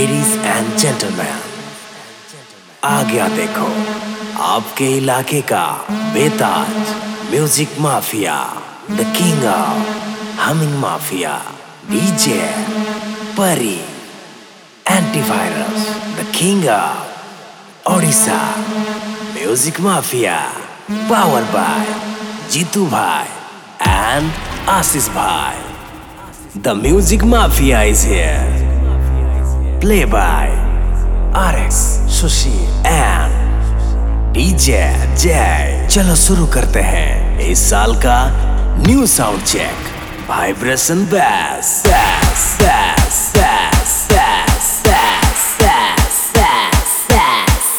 Ladies and gentleman, आ गया देखो आपके इलाके का बेताज music mafia, the king of humming mafia, DJ Pari antivirus, the king of Odisha music mafia, power by Jeetu bhai and आशीष भाई. The music mafia is here. Play by RX, Sushil and DJ Jay. चलो शुरू करते हैं इस साल का new sound check. Vibration bass bass bass bass bass bass bass bass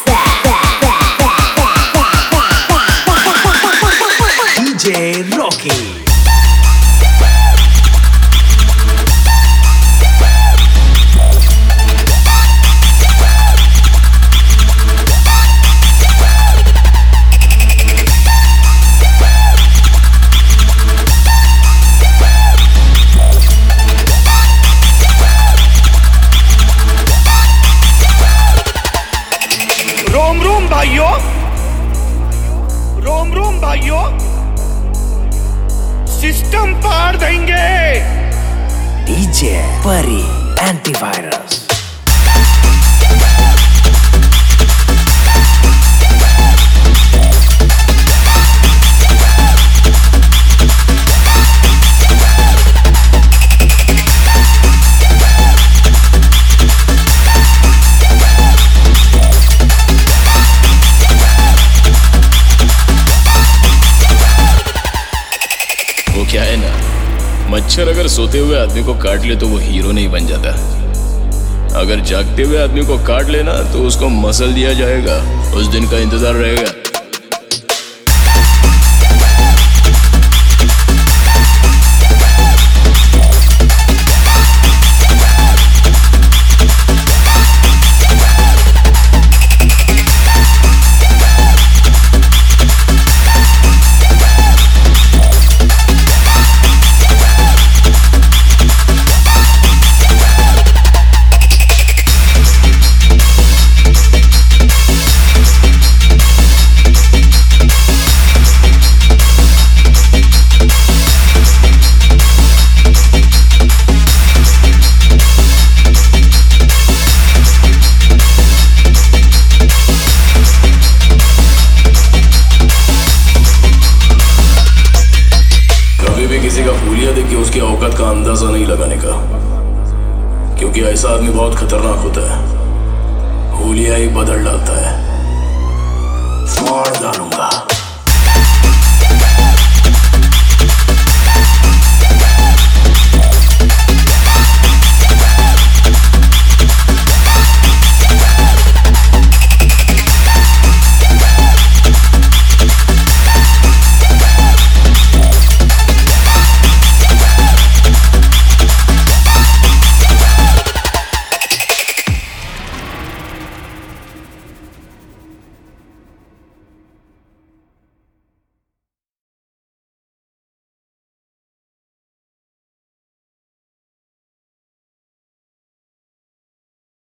bass DJ Rocky. रोम रोम भाइयों, सिस्टम पार देंगे. DJ Pari antivirus. क्या है ना, मच्छर अगर सोते हुए आदमी को काट ले तो वो हीरो नहीं बन जाता. अगर जागते हुए आदमी को काट लेना तो उसको मसल दिया जाएगा. उस दिन का इंतजार रहेगा. किसी का हुलिया देख के उसकी औकात का अंदाजा नहीं लगाने का, क्योंकि ऐसा आदमी बहुत खतरनाक होता है. हुलिया ही बदल डालता है. फाड़ डालूंगा.